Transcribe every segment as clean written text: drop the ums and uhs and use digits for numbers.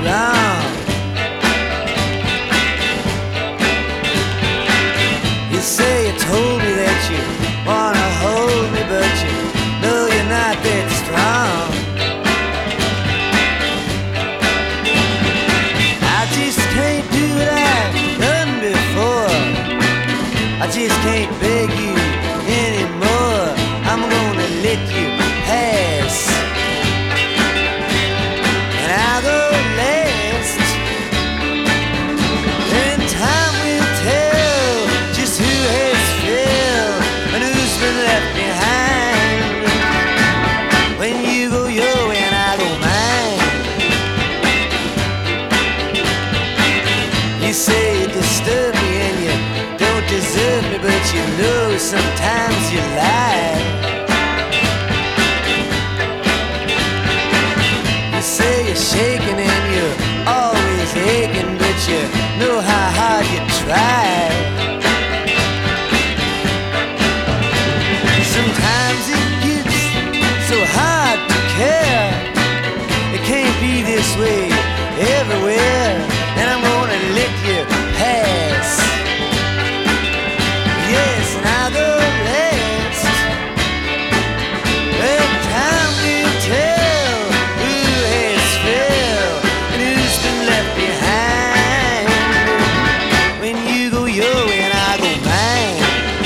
wrong. You say you told me that you wanna hold me, but you know you're not that strong. I just can't do what I've done before. I just can't beg you anymore. I'm gonna let you pass, and I'll go last. And time will tell just who has failed and who's been left behind. When you go your way and I go mine. You say you disturb me and you don't deserve me, but you know sometimes you lie. You say you're shaking and you're always aching, but you know how hard you try. Sometimes it gets so hard to care. It can't be this way everywhere, and I'm gonna let you pass. Yes, and I'll go last. And time will tell who has failed and who's been left behind. When you go your way and I go mine.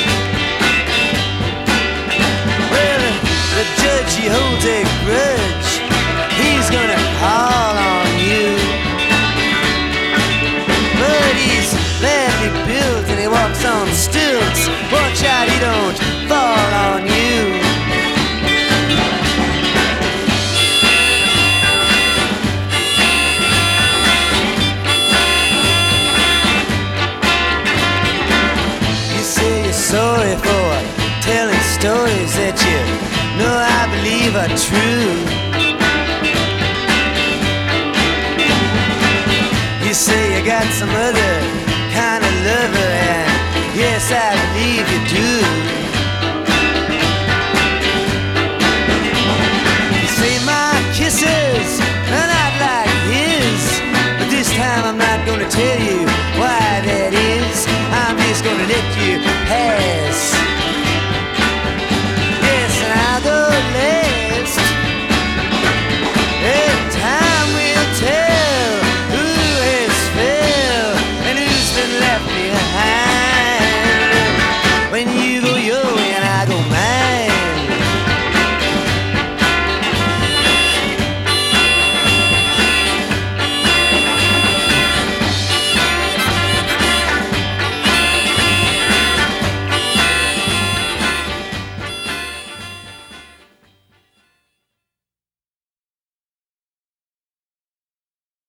Well, the judge, he holds a grudge. He's gonna call on you, but he's badly built and he walks on stilts. Watch out he don't fall on you. You say you're sorry for telling stories that you know I believe are true. You say you got some other kind of lover, and yes, I believe you do.